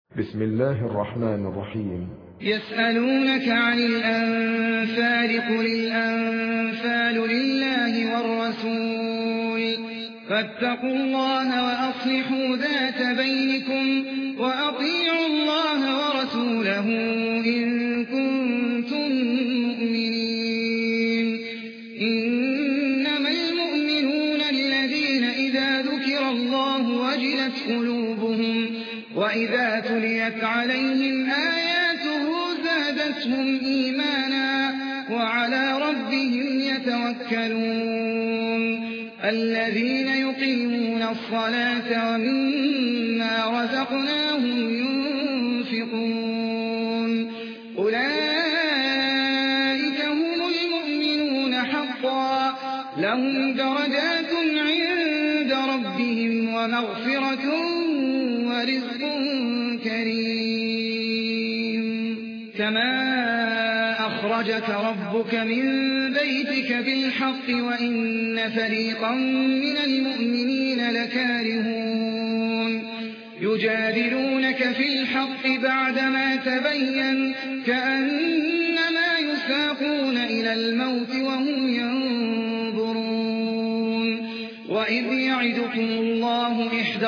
بسم الله الرحمن الرحيم. يسألونك عن الأنفال قل الأنفال لله والرسول فاتقوا الله وأصلحوا ذات بينكم وأطيعوا الله ورسوله إن كنتم مؤمنين. إنما المؤمنون الذين إذا ذكر الله وجلت قلوبهم وإذا تليت عليهم آياته زادتهم إيمانا وعلى ربهم يتوكلون. الذين يقيمون الصلاة ومما رزقناهم ينفقون أولئك هم المؤمنون حقا لهم درجات عند ربهم ومغفرة ورزق كريم. كما أخرجك ربك من بيتك بالحق وإن فريقا من المؤمنين لكارهون يجادلونك في الحق بعدما تبين كأنما يساقون إلى الموت وهم ينظرون. وإذ يعدكم الله إحدى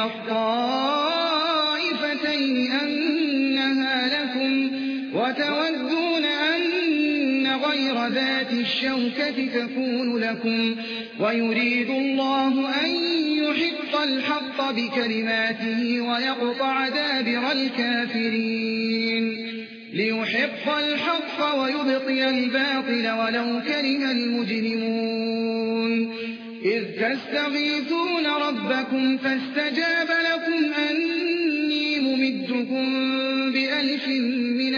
الطائفتين أنها لكم وتودون أن غير ذات الشوكة تكون لكم ويريد الله أن يحق الحق بكلماته ويقطع دابر الكافرين ليحق الحق ويبطل الباطل ولو كره المجرمون. إذ تستغيثون ربكم فاستجاب لكم أني ممدكم بألف من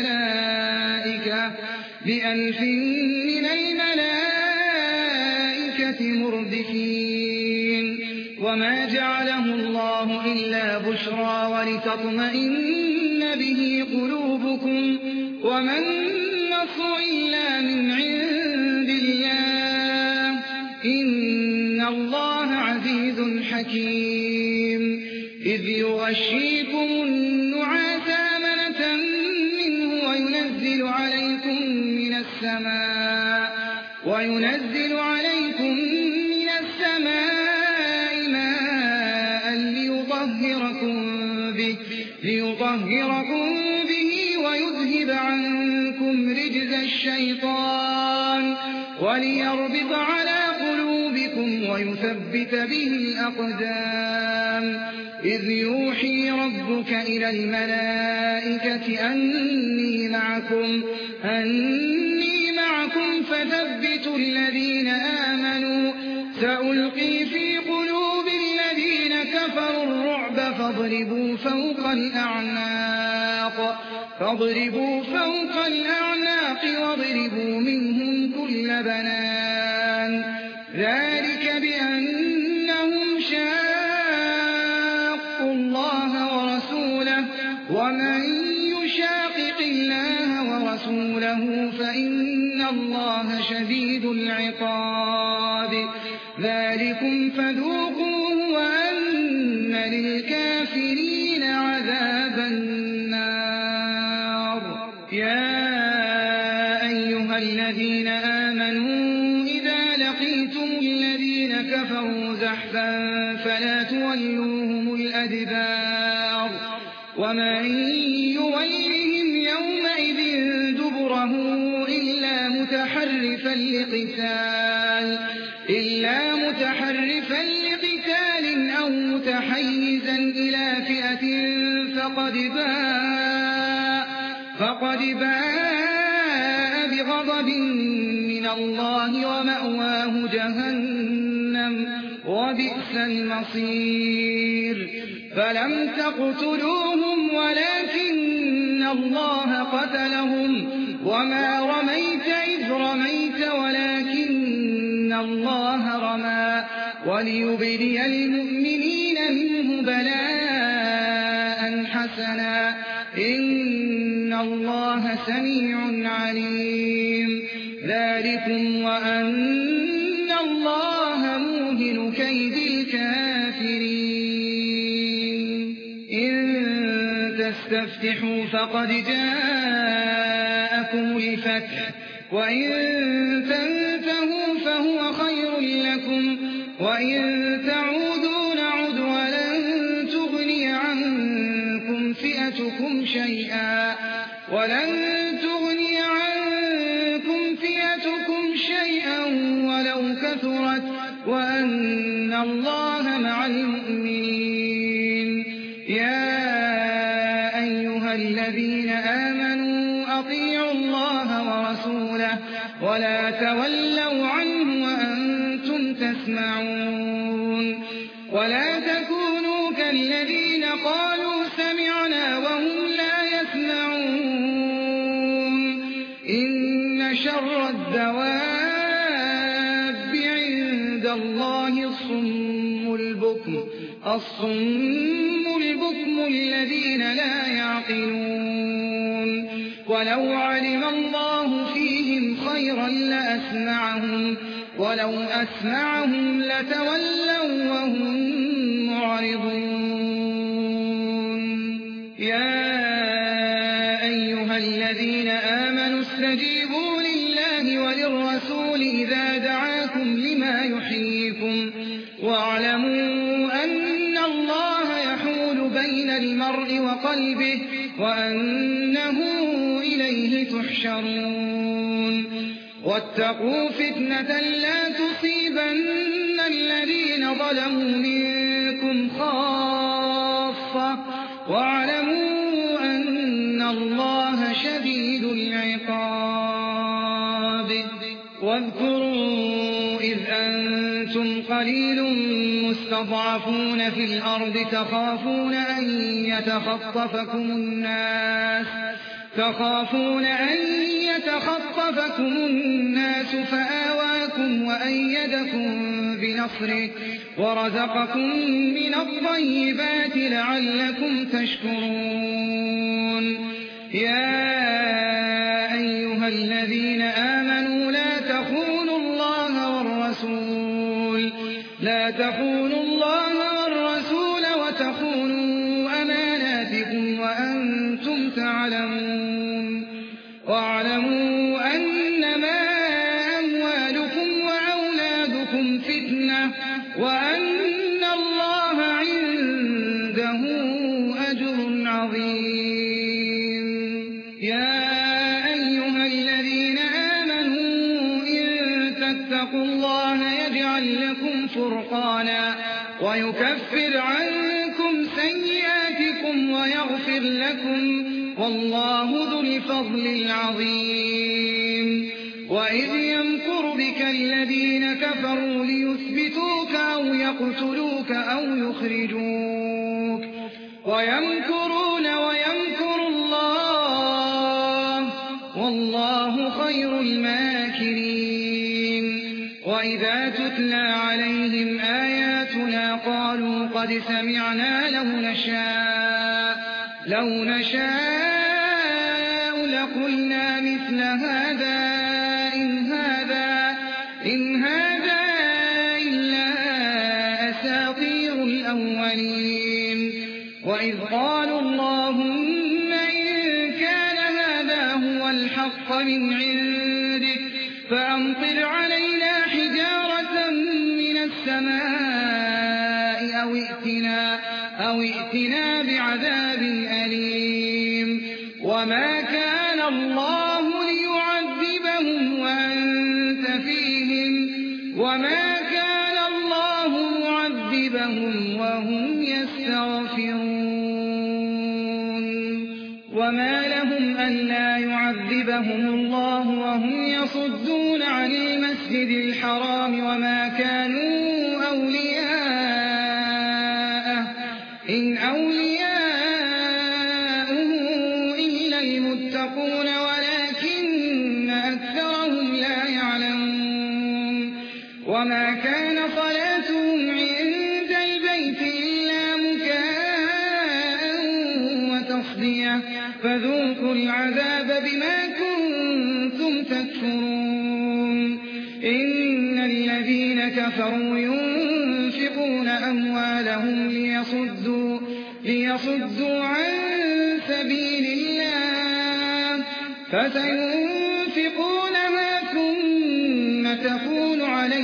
الملائكة مردفين. وما جعله الله إلا بشرى ولتطمئن به قلوبكم وما النصر إلا من عند الله إن الله عزيز حكيم. إذ يغشيكم النعاس أمنة منه وينزل عليكم من السماء ماء ليطهركم به ويذهب عنكم رجز الشيطان وليربط على قلوبكم ويثبت به الأقدام. إذ يوحي ربك إلى الملائكة أني معكم فثبتوا الذين آمنوا سألقي في قلوب الذين كفروا الرعب فاضربوا فوق الأعناق واضربوا منهم كل بنان ذلك بأنهم شاقوا الله ورسوله ومن يشاقق الله ورسوله فإن الله شديد العقاب. ذلكم فذوقوه وأن للكافرين عذاب النار. يا أيها الذين آمنوا إذا لقيتم الذين كفروا زحفا فلا تولوهم الأدبار ومن يولهم يومئذ دبره إلا متحرفا لقتال أو متحيزا إلى فئة فقد باء بغضب من الله ومأواه جهنم وبئس المصير. فلم تقتلوهم ولكن الله قتلهم وما رميت إذ رميت ولكن الله رمى وليبلي المؤمنين منه بلاء حسنا إن الله سميع عليم. ذلكم وأن الله موهن كيد الكافرين. إن تستفتحوا فقد جاءكم الفتح وإن تنتهوا فهو خير لكم وإن تعودوا نعد ولن تغني عنكم فئتكم شيئا ولو كثرت وأن الله مع المؤمنين. يا أيها الذين آمنوا أطيعوا الله ورسوله ولا تولوا عنه وأنتم تسمعون ولا تكونوا كالذين قالوا سمعنا وهم لا يسمعون. إن شر الدواب عند الله الصم البكم الذين لا يعقلون. ولو علم الله فيهم خيرا لأسمعهم ولو أسمعهم لتولوا وهم معرضون. يا أيها الذين آمنوا استجيبوا لله وللرسول إذا دعاكم لما يحييكم واعلموا أن الله يحول بين المرء وقلبه وأنه إليه تحشرون. واتقوا فتنة لا تصيبن الذين ظلموا منكم خاصة واعلموا أن الله شديد العقاب. واذكروا إذ أنتم قليل مستضعفون في الأرض تخافون أن يتخطفكم الناس فآواكم وأيدكم بنصره ورزقكم من الطيبات لعلكم تشكرون. يا أيها الذين آمنوا لا تخونوا الله والرسول وتخونوا أماناتكم وأنتم تعلمون. واعلموا أنما أموالكم وأولادكم فتنة وأن الله عنده أجر عظيم. يا أيها الذين آمنوا إن تتقوا الله يجعل لكم فرقانا ويكفر عنكم سيئاتكم ويغفر لكم والله ذو الفضل العظيم. وإذ يمكر بك الذين كفروا ليثبتوك أو يقتلوك أو يخرجوك ويمكرون ويمكر الله والله خير الماكرين. وإذا تتلى عليهم آياتنا قالوا قد سمعنا لو نشاء لقلنا مثل هذا إن هذا إلا أساطير الأولين. وإذ قالوا اللهم إن كان هذا هو الحق من عندك فأمطر علينا حجارة من السماء أو ائتنا بعذاب أليم. وما كان الله ليعذبهم وأنت فيهم وما كان الله معذبهم وهم يستغفرون. وما لهم ألا يعذبهم الله وهم يصدون عن المسجد الحرام وما كانوا أولياءه إن أولياؤه إلا المتقون ولكن أكثرهم لا يعلمون. وما كان صلاتهم عند البيت إلا مكاء وتصدية فذوقوا العذاب بما كنتم تكفرون. إن الذين كفروا ينفقون أموالهم ليصدوا عن سبيل الله فسينفقونها ثم تكون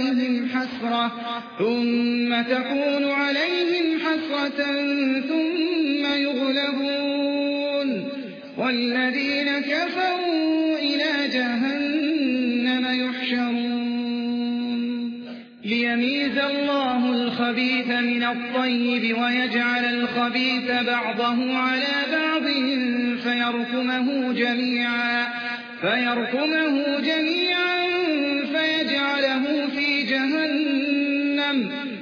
عليهم حسرة ثم يغلبون والذين كفروا إلى جهنم يحشرون ليميز الله الخبيث من الطيب ويجعل الخبيث بعضه على بعض فيركمه جميعا فيجعله في جهنم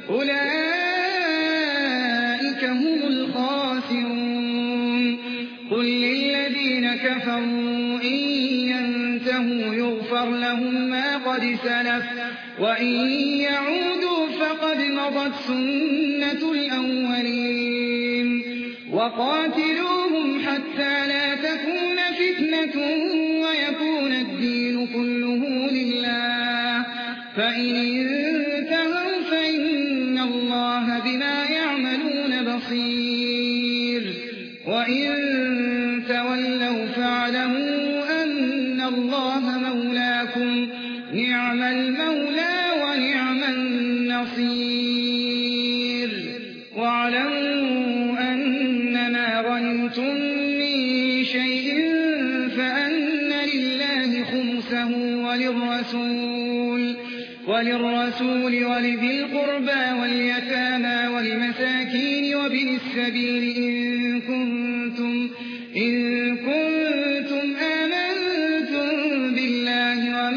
أولئك هم الخاسرون قل للذين كفروا إن ينتهوا يغفر لهم ما قد سلف وإن يعودوا فقد مضت سنة الأولين وقاتلوهم حتى لا تكون فتنة ويكون الدين كله لله فإن انتهوا فإن الله بما يعملون بصير وإن تولوا فاعلموا أن الله مولاكم نعم المولى ونعم النصير واعلموا أنما غنمتم من شيء فأن لله خمسه وللرسول ولذي القربى واليتامى والمساكين وابن السبيل إن كنتم آمنتم بالله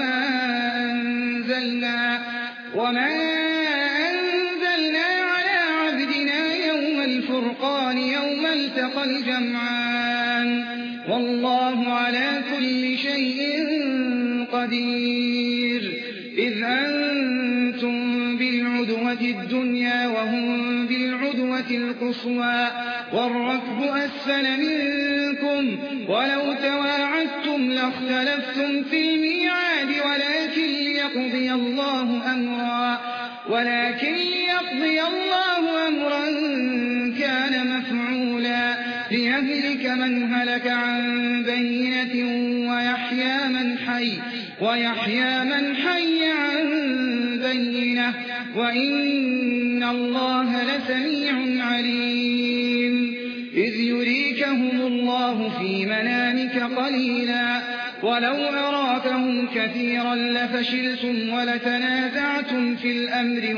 وما أنزلنا على عبدنا يوم الفرقان يوم التقى الجمعان والله على كل شيء قدير إذ أنتم بالعدوة الدنيا وهم بالعدوة القصوى والركب أسفل منكم ولو تواعدتم لاختلفتم في الميعاد ولكن ليقضي الله أمرا كان مفعولا ليهلك من هلك عن بينة ويحيى من حي عن بينة وإن الله لسميع عليم إذ يريكهم الله في منامك قليلا ولو أراكهم كثيرا لفشلتم ولتنازعتم في الأمر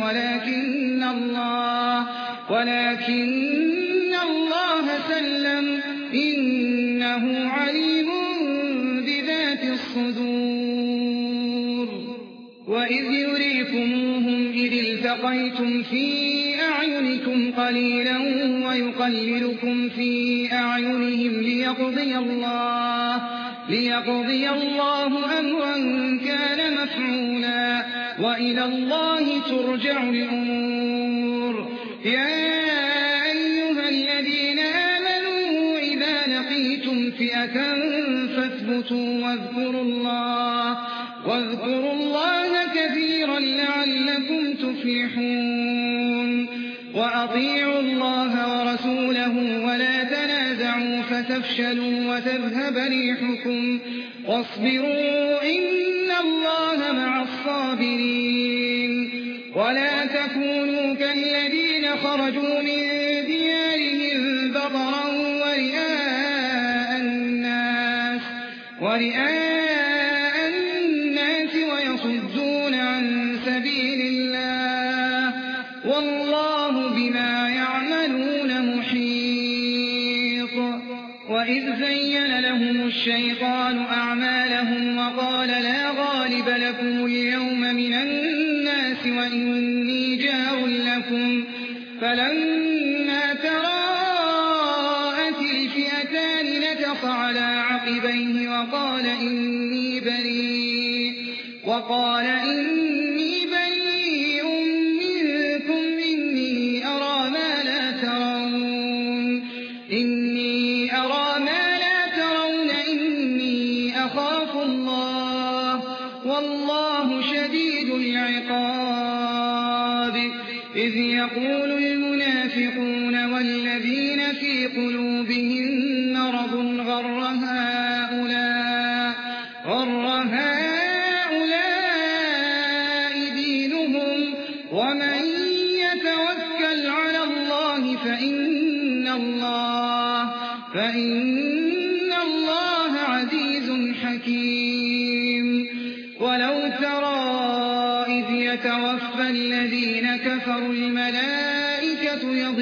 ولكن الله سلم إنه عليم بذات الصدور وإذ يريكموهم إذ التقيتم في أعينكم قليلا ويقللكم في أعينهم ليقضي الله أمرا كان مفعولا وإلى الله ترجع الأمور يا أيها الذين آمنوا إذا لقيتم فئة فاثبتوا واذكروا الله كثيرا لعلكم تفلحون وأطيعوا الله ورسوله ولا تنازعوا فتفشلوا وتذهب ريحكم واصبروا إن الله مع الصابرين ولا تكونوا كالذين خرجوا من ديارهم بطرا ورئاء الناس ويصدون عن سبيل الله والله بما يعملون محيط وإذ زين لهم الشيطان أعمالهم وقال لا غالب لكم اليوم من الناس وإني جار لكم فلما تراءت الفئتان نكص على عقبيه وقال إني بريء منكم إني أرى ما لا ترون إني أخاف الله والله شديد العقاب إذ يقول المنافقون والذين في قلوبهم مرض فإن الله عزيز حكيم ولو ترى إذ يتوفى الذين كفروا الملائكة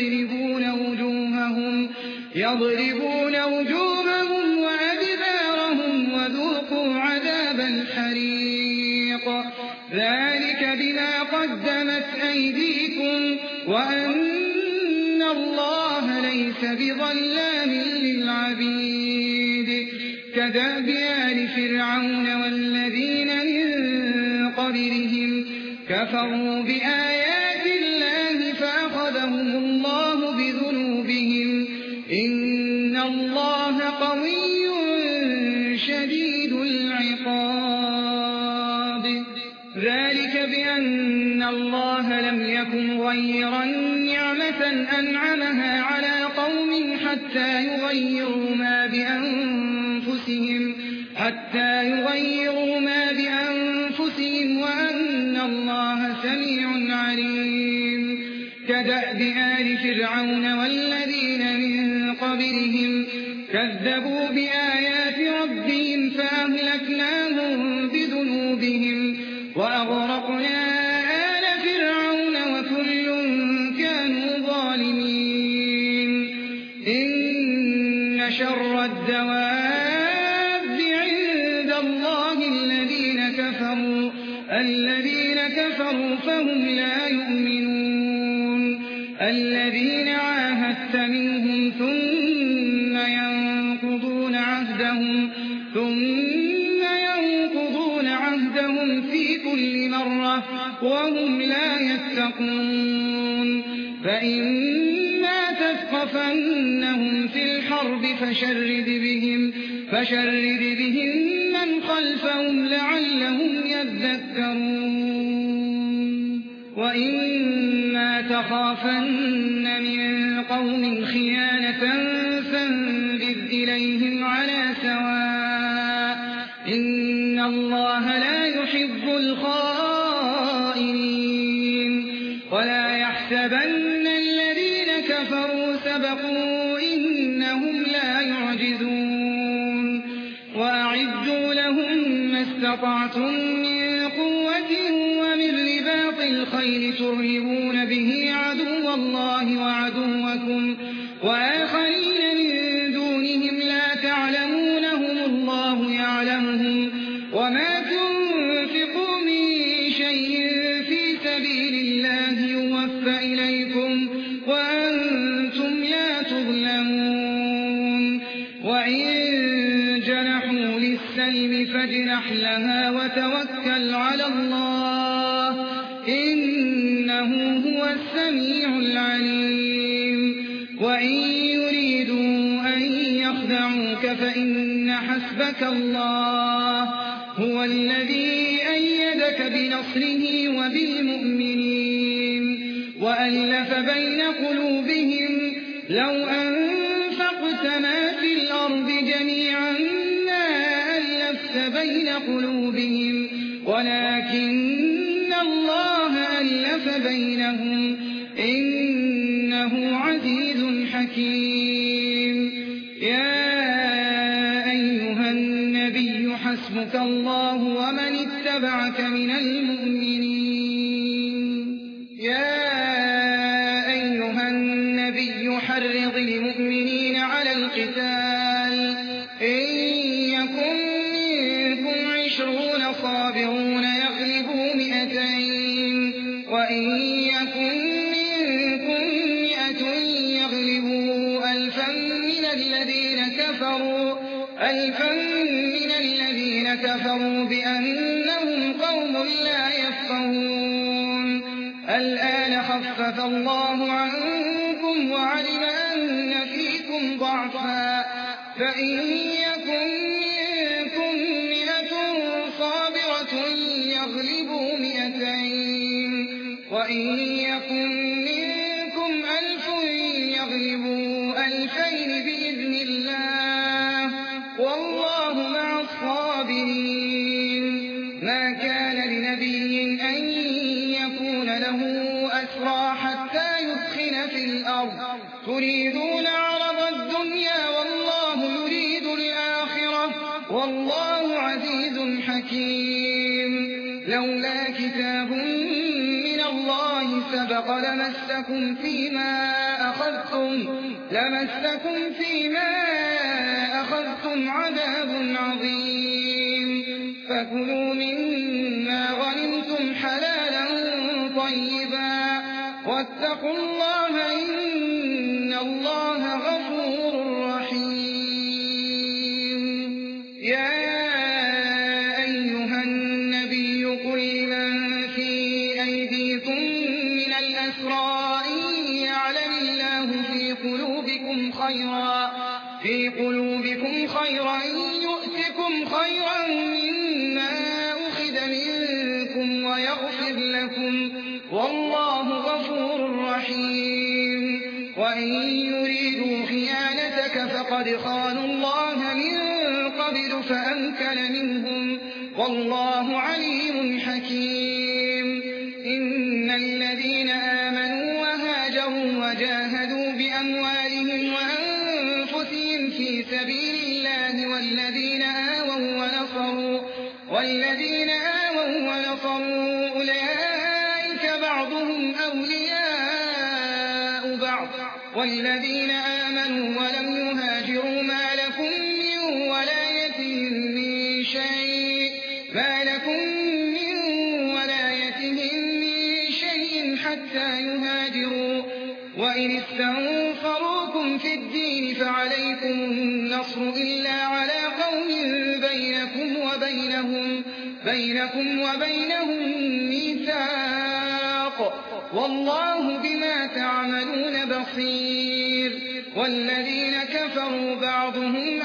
يضربون وجوههم وأدبارهم وذوقوا عذاب الحريق ذلك بما قدمت أيديكم وأن الله ليس بظلام للعبيد كدأب آل فرعون والذين من قبلهم كفروا بآيات الله فأخذهم الله بذنوبهم إن الله قوي شديد العقاب ذلك بأن الله لم يكن غيرا نعمة أنعمها على قوم حتى يغيروا ما بأنفسهم وأن الله سميع عليم كدأب آل فرعون والذين من قبلهم كذبوا بآيات ربهم فأهلكناهم بذنوبهم وأغرقنا آل فرعون وكل كانوا ظالمين إن شر الدواب عند الله الذين كفروا فهم لا يؤمنون الذين عاهدت منهم ثم ينقضون عهدهم في كل مرة وهم لا يتقون فإما تثقفنهم في الحرب فشرد بهم من خلفهم لعلهم يذكرون وإما تخافن من قوم خيانة فانبذ إليهم على سواء إن الله لا يحب الخائنين ولا يحسبن الذين كفروا سبقوا إنهم لا يعجزون وأعدوا لهم ما استطعتم من قوة ومن رباط الخيل ترهبون به عدو الله وعدوكم وآخرين من دونهم لا تعلمونهم الله يعلمهم وما تنفقوا من شيء في سبيل الله يوفى إليكم وأنتم لا تظلمون وإن جنحوا للسلم فاجنح لها وتوكل على الله إنه هو السميع العليم وإن يريدوا أن يخدعوك فإن حسبك الله هو الذي أيدك بنصره وبالمؤمنين وألف بين قلوبهم لو أنفقت ما في الأرض جميعا ما ألفت بين قلوبهم ولكن الله ألف بينهم إنه عزيز حكيم يا أيها النبي حسبك الله ومن اتبعك من المؤمنين يا أيها النبي حرض المؤمنين على القتال إن يكن منكم 20 صابرون يغلبوا 200 وإن يكن منكم 100 يغلبوا 1000 من الذين كفروا بأنهم قوم لا يفقهون الآن خفف الله عنكم وعلم أن فيكم ضعفا فإن يكن منكم 100 صابرة يغلبوا 200 وإن يكن منكم 1000 يغلبوا 2000 بإذن الله والله مع الصابرين ما كان لنبي أن يكون له أسرى حتى يثخن في الأرض تريدون عرض الدنيا والله والله عزيز حكيم. لولا كتاب من الله سبق لمسكم فيما أخذتم عذاب عظيم. فكلوا مما غنمتم حلالا طيبا واتقوا الله إن الله غفور رحيم. يا أيها النبي قل لمن في أيديكم من الأسرى إن يعلم الله في قلوبكم خيرا يؤتكم خيرا مما أخذ منكم ويغفر لكم والله غفور رحيم. وإن يريدوا خيانتك فقد خانوا الله من قبل فأمكن منهم والله عليم حكيم. إن الذين آمنوا وهاجروا وجاهدوا بأموالهم وأنفسهم في سبيل الله والذين آووا ونصروا أولئك بعضهم أولياء بعض والذين آمنوا ولم يهاجروا ما لكم من ولايتهم من شيء حتى يهاجروا. وإن استنصروكم في الدين فعليكم النصر إلا على قوم بينكم وبينهم ميثاق والله بما تعملون بصير. والذين كفروا بعضهم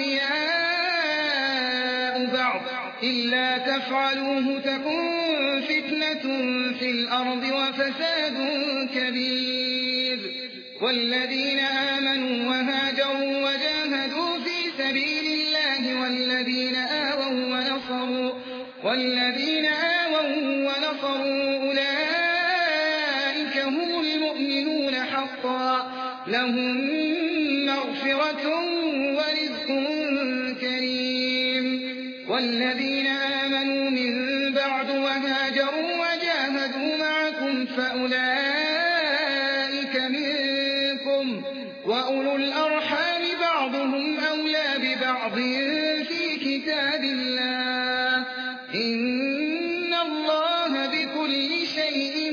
أولياء بعض إلا تفعلوه تكن فتنة في الأرض وفساد كبير. والذين آمنوا وهاجروا وجاهدوا في سبيل الله والذين آووا ونصروا أولئك هم المؤمنون حقا لهم مغفرة ورزق كريم. والذين آمنوا من بعد وهاجروا وجاهدوا معكم فأولئك منكم وأولو الأرحام بعضهم أولى ببعض في كتاب الله إن الله بكل شيء